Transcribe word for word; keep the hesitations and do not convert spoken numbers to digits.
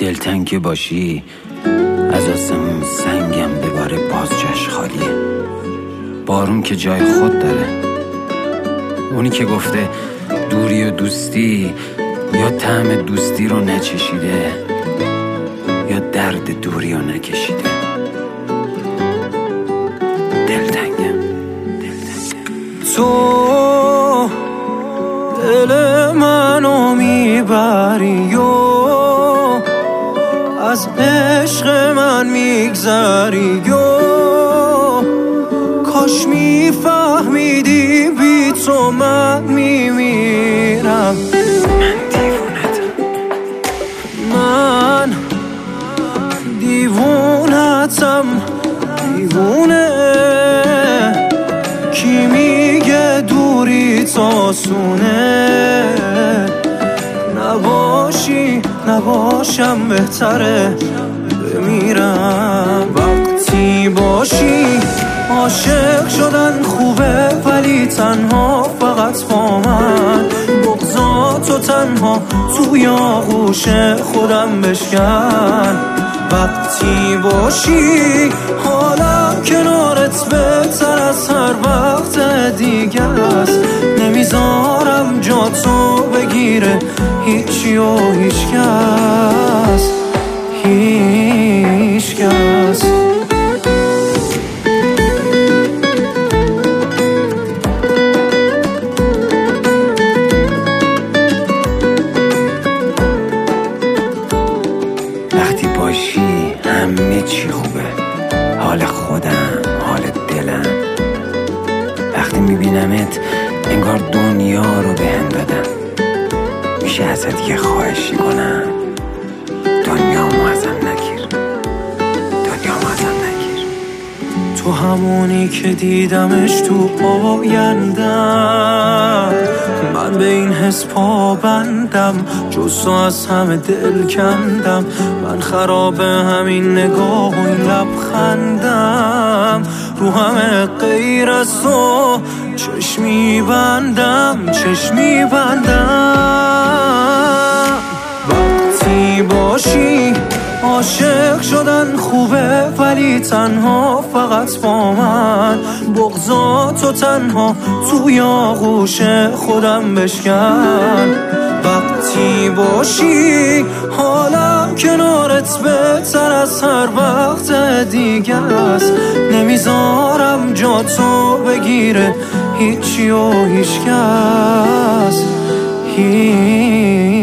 دلتنگ باشی از آسمون سنگم بباره باز جاش خالیه. بارون که جای خود داره، اونی که گفته دوری و دوستی یا طعم دوستی رو نچشیده یا درد دوری رو نکشیده. دلتنگم دلتنگم تو دل منو میبری و از عشق من میگذری و کاش میفهمیدی بی تو من میمیرم. من دیوونتم، من دیوونتم، دیوونه. کی میگه دوری تاسونه؟ نباشی نباشم بهتره بمیرم. وقتی باشی عاشق شدن خوبه ولی تنها فقط با من. بغضاتو تنها توی آغوش خودم بشکن. وقتی باشی حالم کنارت بهتر از هر وقت دیگه است. نمیذارم جا تو بگیره هیچی و هیچ کس، هیچ کس. وقتی باشی همه چی خوبه، حال خودم، حال دلم. وقتی میبینمت انگار دنیا رو بهم دادن. میشه ازت یه خواهشی کنم؟ دنیامو ازم نگیر، دنیامو ازم نگیر. تو همونی که دیدمش تو آیندم، من به این حس پابندم. جز تو از همه دل کندم، من خراب همین نگاه و این لبخندم. رو همه غیر از تو چشمی بندم، چشمی بندم. وقتی باشی عاشق شدن خوبه ولی تنها فقط با من. بغضاتو تنها توی آغوش خودم بشکن. وقتی باشی حالم کنارت بهتر از هر وقت دیگه است. نمیذارم جا تو بگیره هیچی و هیچ کس، هیچ